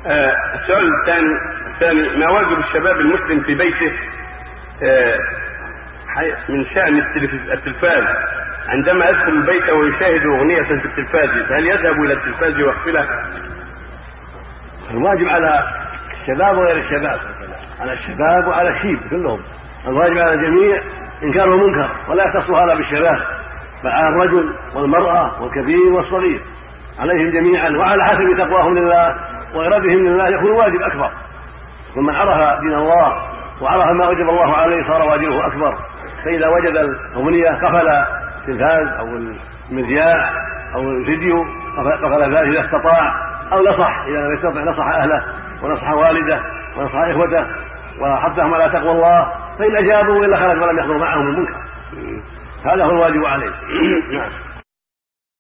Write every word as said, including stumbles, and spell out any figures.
آه السؤال الثاني الثاني ما واجب الشباب المسلم في بيته آه من شأن التلفاز عندما يدخل البيت ويشاهد أغنية في التلفاز، هل يذهب إلى التلفاز ويقفلها؟ الواجب على الشباب وغير الشباب، على الشباب وعلى الشيب كلهم، الواجب على الجميع إنكار المنكر، ولا يختص هذا بالشباب بل على الرجل والمرأة والكبير والصغير، عليهم جميعا وعلى حسب تقواهم لله وإرادهم لله يكون واجب أكبر. ومن عرف دين الله وعرف ما وجب الله عليه صار واجبه أكبر. فإذا وجد الأغنية قفل التلفاز أو المذياع أو الفيديو قفل ذلك إذا استطاع، أو نصح إذا لم يستطع نصح أهله ونصح والده ونصح إخوته وحثهم على تقوى الله، فإن أجابوا إلا خرج ولم يحضر معهم المنكر. هذا هو الواجب عليه.